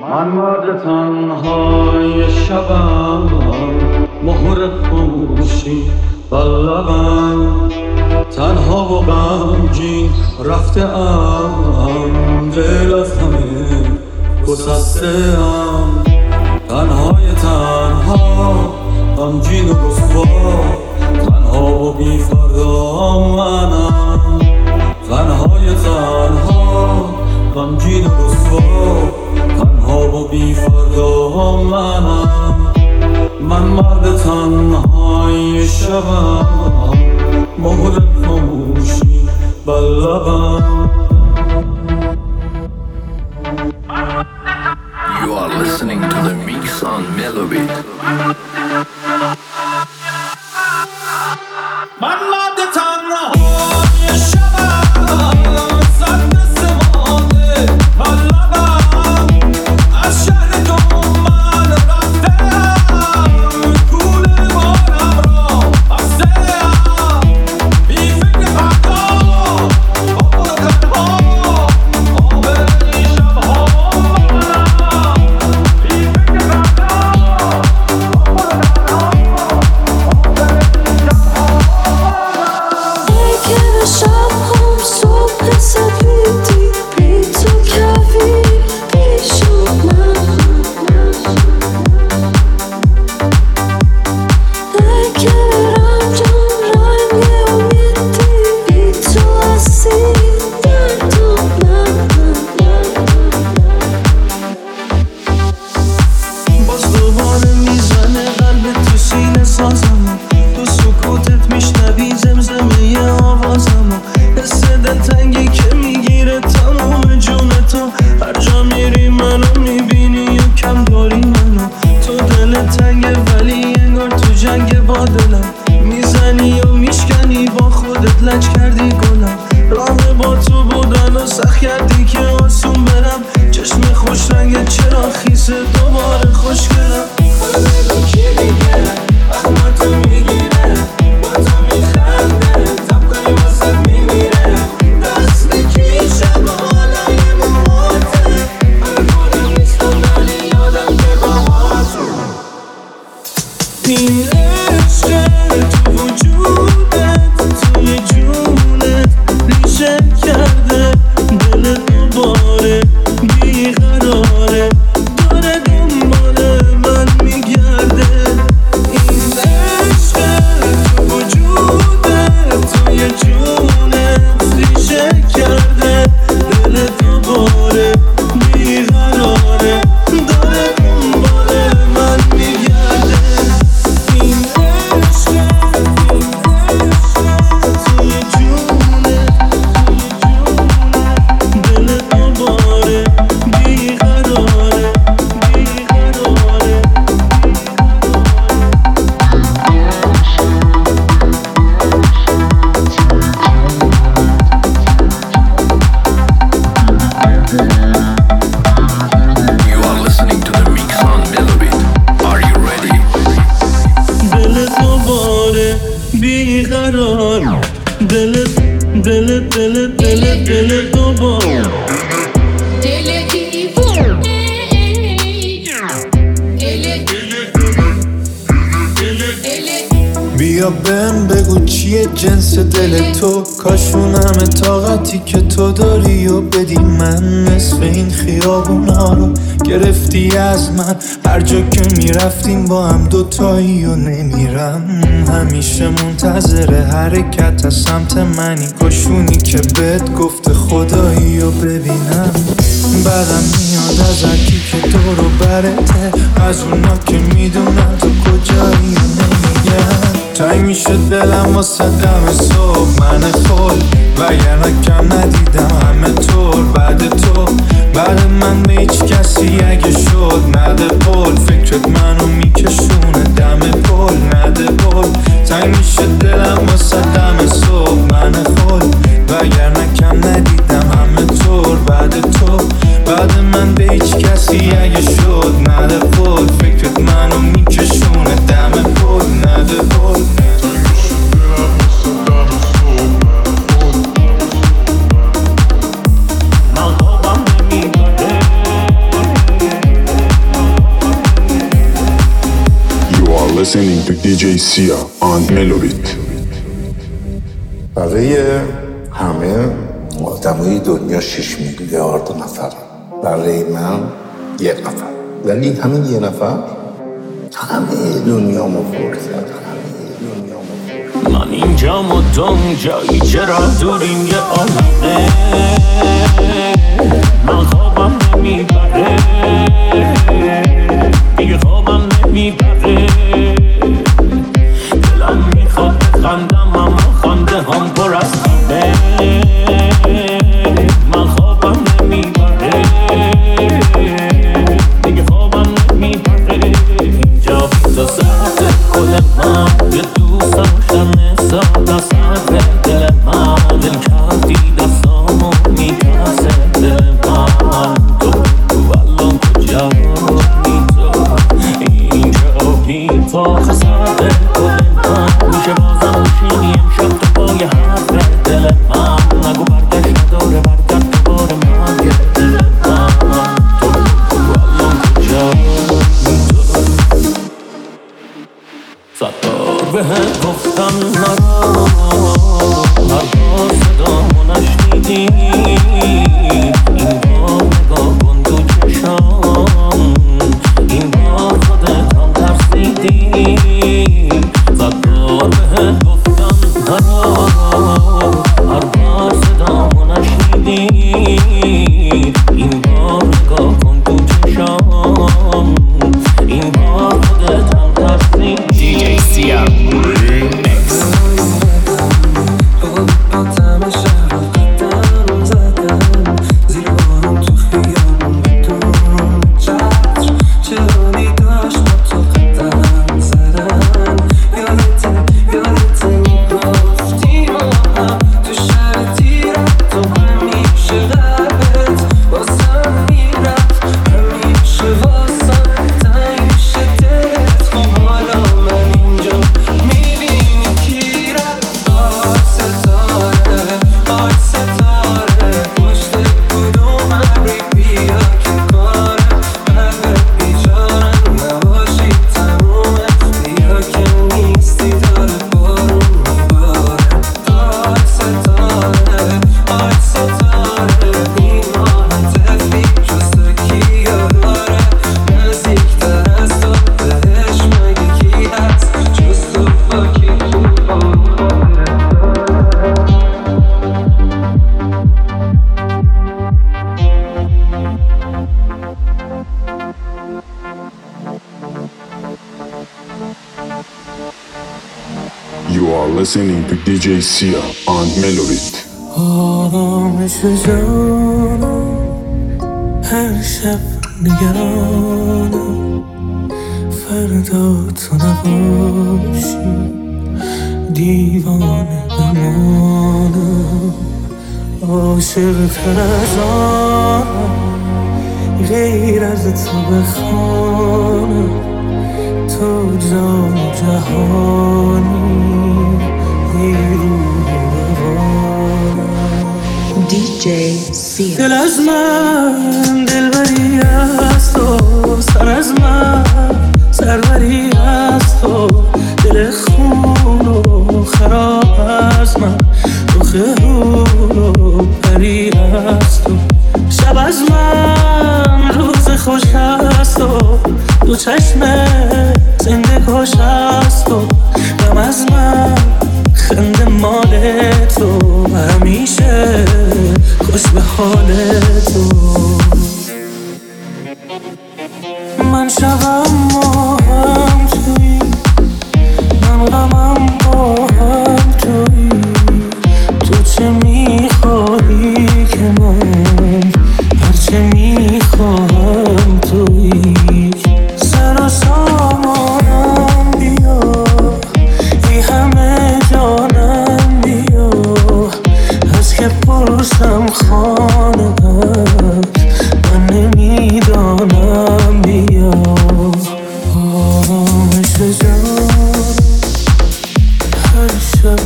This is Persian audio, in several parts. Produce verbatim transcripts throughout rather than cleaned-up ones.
من مرد تنهای شبم، مهر خاموشی بلبم، تنها و غمگین رفته ام، دل از همه گسسته ام، تنهای تنها غمگین و رسوا، تنها و بی فردا منم، تنهای تنها غمگین و رسوا، تنها و بی فردا منم. من مرد تنهای شبم، مهر خاموشی بلبم. You are listening to the Mix on Melody. من مرد تنهای شبم، صد دست مانده بلبم، از شهر تو من رفتم، کوله بارم را بستم، بی فکر فردا با تنها آبر این شبها منم، بی فکر فردا با تنها آبر این شبها. اگه شب‌هام صبح سفیدی بی تو کویر شد من، اگه رنجم رنگ امیدی بی تو اسیر گردم من، باز دوباره میزنه قلب تو سینه سازم، تو سکوتت میشنوی زمزمه آوازم، حس دلتنگی که میگیره تمام جون تو، هر جا میری منو میبینی یا کم داری منو، تو دل تنگه ولی انگار تو جنگ با دلم، میزنی و میشکنی با خودت لج کردی گلم، راه با تو بودن و سخت کردی که آسون برم، چشم خوش رنگ چرا خیسه دوباره خوشگلم، بگو کی دیگه اخماتو میگیره، با تو میخنده تب کنی واسه میمیره، دست کی شب حالای موته، الگوده نیستم ولی یادم که با هاتو، این عشق تو وجودت توی جونت ریشه کرده، دل دوباره بیقراره داره دنبال من میگرده، این عشق تو وجودت توی جونت ریشه کرده، دل دوباره بیقراره داره دنبال من میگرده، این عشق این عشق توی جونت دل دوباره بیقراره بیقراره. You are listening to the Mix on Melody. Are you ready? دل دوباره بیقرار، دل دل دل دل دل دوباره دل دیوونه، دل بیا بهم بگو چیه جنس دل تو، کاشون همه طاقتی که تو داری و بدی من، نصف این خیابونا رو گرفتی از من، هر جا که میرفتیم با هم دوتایی و نمیرم، همیشه منتظر حرکت از سمت منی، کاشونی که بهت گفته خدایی و ببینم، بعدم میاد از هرکی که دورو برته، از اونا که میدونم تو کجایی و نمیگم، تایی میشه دلم واسه دم صبح من خل، وگرنه کم ندیدم همه طور بعد تو، بعد من به هیچ کسی اگه شد نده پل، فکرت منو میکشونه دم پل نده پل، تایی میشه دلم واسه دم صبح من خل، وگرنه کم ندیدم همه طور بعد تو، بعد من به هیچ کسی اگه شد نده پل، فکرت منو میکشونه دم پل نده پل. دی جی Sia on Melobit. برای همه آدمای دنیا شش میلیارد نفر، برای من یک نفر، ولی همین یه نفر همه دنیا ما پر کرد. من اینجا مدام جایی چرا دوریم یه عالمه، من خوابم نمیبره دیگه خوابم نمیبره، دلم میخواد بخندم اما خنده هم پر از خنده، من خوابم نمیبره دیگه خوابم نمیبره، اینجا بی تو ساعت کل من یه دوست داشتن ساعت ساعت دل من، دل کردی دستامو میکسه دل من، تو تو الان کجایی تو اینجا بی تو ساعت کل من، میشه بازم بشینی امشب تو پای حرف دل من، نگو برگشت نداره برگرد دوباره مرگ دل من، تو تو الان کجایی تو صد بار بهت گفتم نرو، هر بار صدامو نشنیدی، این بار نگاه کن تو چشام، این بار خودت هم ترسیدی، صد بار بهت گفتم نرو، هر بار صدامو نشنیدی، این بار نگاه کن تو چشام، این بار خودت هم ترسیدی. دی جی Sia Remix. آدم شهر قدم زدم زیر بارون تو خیابون بدون چتر، چرانی داشت ما تو قدم زدن، یادته یادته میگفتی ما هم تو شهر تیرت، تو همیشه قلبت واسم میرفت، همیشه واسم تنگ میشه دلت، خب حالا من اینجا میبینی کی رفت، آی ستاره آی ستاره پشت کدوم ابری بیا که کاره، قلبت بیچارم نباشی تمومه، بیا که نیستی داره بارون میباره، آی ستاره آی ستاره این ماهتفی جز کیا داره، نزدیکتر از تو بهش مگه کی هست جز تو با کی You are listening to دی جی Sia on Melobit. آرامش جانم هر شب نگرانم، فردا تو نباشی دیوانه بمانم، عاشق تر از آنم غیر از تو بخوانم، تو جان جهانی ای روح روانم، دی جی Sia. دل از من دلبری از تو، سر از من سروری از تو، دل خون و خراب از من، رخ هور و پری از تو، شب از من روز خوش از تو، دو چشم زنده کش از تو، غم از من خنده مال تو، همیشه خوش به حال تو، من شبم با هم توی، من غمم با هم توی، تو چه میخوایی که من هرچه میخواهم توی، سر و سامانم بیا ای همه جانم بیا، از که پرسم خانه هست من نمیدانم بیا، آرامش جان هر شب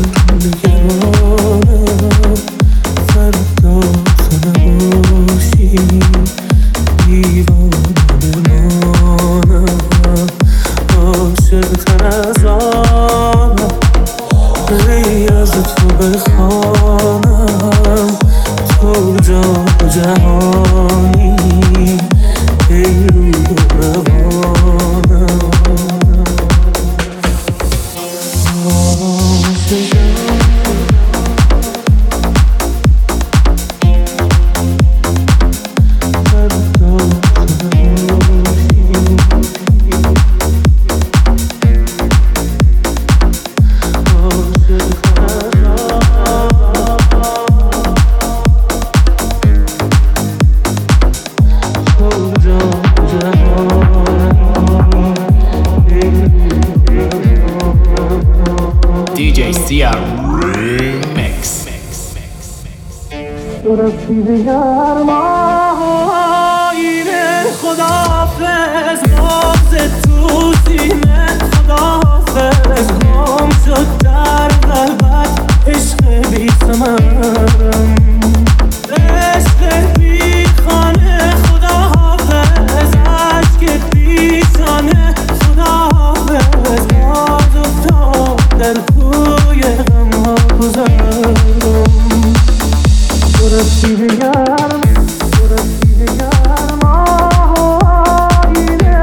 نگرانم، فردا تو نباشی دیوانه بمانم، عاشق تر از آن کجا جهانی ای رو روانم دی جی Sia Remix. تو رفیق گرماینه خداحافظ ناز تو سینه خداحافظ گم شد در قلبت عشق بی ثمرم عشق بی خانه خداحافظ عشق پیشانه خداحافظ باز افتاد در کوی غمها گذرم تو رفیق گرم تو رفیق گرم آینه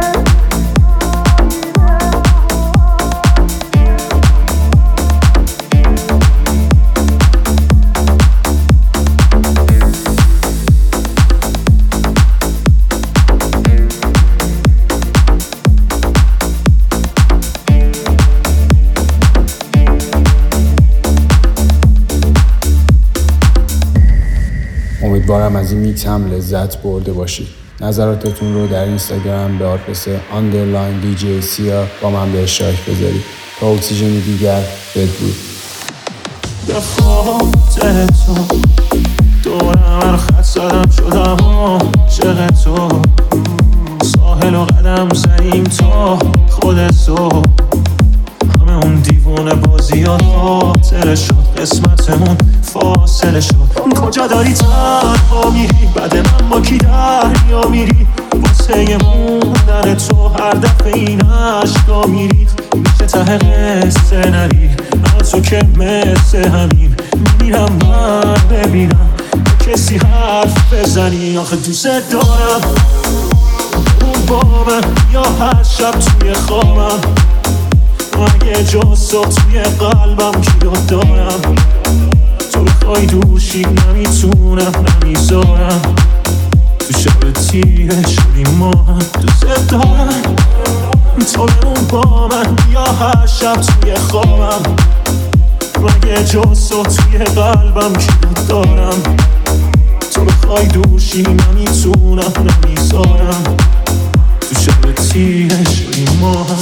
امیدوارم از این میکس هم لذت برده باشید. نظراتتون رو در اینستاگرام به آدرس آندرلاین دی جی سیا با من به اشتراک بذارید. تا اکسیژنی دیگر بدرود. به خاطر تو دورم هر خط زدم شدم عاشق تو ساحل و قدم زدیم تا خود تو همه اون دیوونه بازی ها خاطره شد قسمتمون فاصله شد کجا داری تنها میری بعد من با کی دریا میری واسه موندن تو هر دفعه این عشقا میری میشه ته قصه نری از تو که مثل همین میرم من ببینم کسی حرف بزنی آخه دوست دارم اون با من یا هر شب توی خوابم اگه جز تو توی قلبم کی رو دارم تو بخوای دوشی نمیتونم نمیذارم تو شب تیره شدیم ما هم دوست دارم تو بمون با من یا هر شب توی خوابم اگه جز تو توی قلبم کی رو دارم تو بخوای دوشی نمیتونم نمیذارم تو شب تیره شدیم ما هم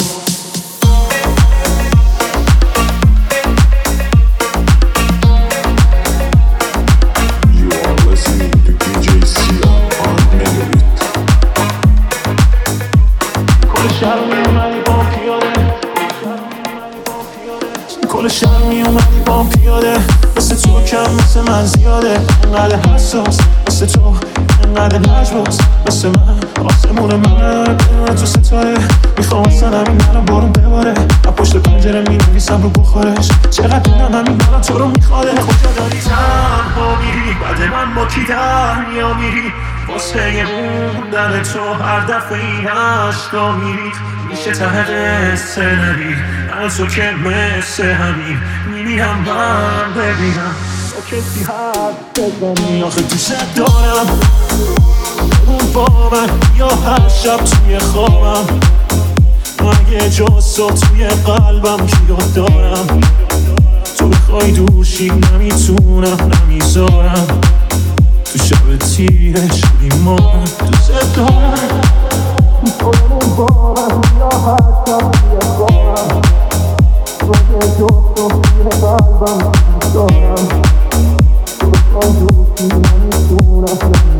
کل شهر می اومدی با پیاده مثل تو کم مثل من زیاده انقدر حساس مثل تو انقدر نجواز مثل من آسمون من تو ستاره میخوام اصلا همین الان بارون بباره از پشت پنجره می نویسم رو بخورش چقدر دونم همین الان تو رو میخواده کجا داری تنها میری بعد من با کی دریا میری واسه موندن تو هر دفعه این عشقا میری میشه ته قصه نری از تو که مثل همین میمیرم من ببینم با کسی حرف بزنی آخه دوست دارم اون با من یا هر شب توی خوابم اگه جز تو توی قلبم کی رو دارم تو بخوای دوشی نمیتونم نمیذارم تو شب تیره شدیم ما دوست دارم اون با من یا هر شب توی خوابم اگه جز تو توی قلبم کی رو دارم تو بخوای دوشی نمیتونم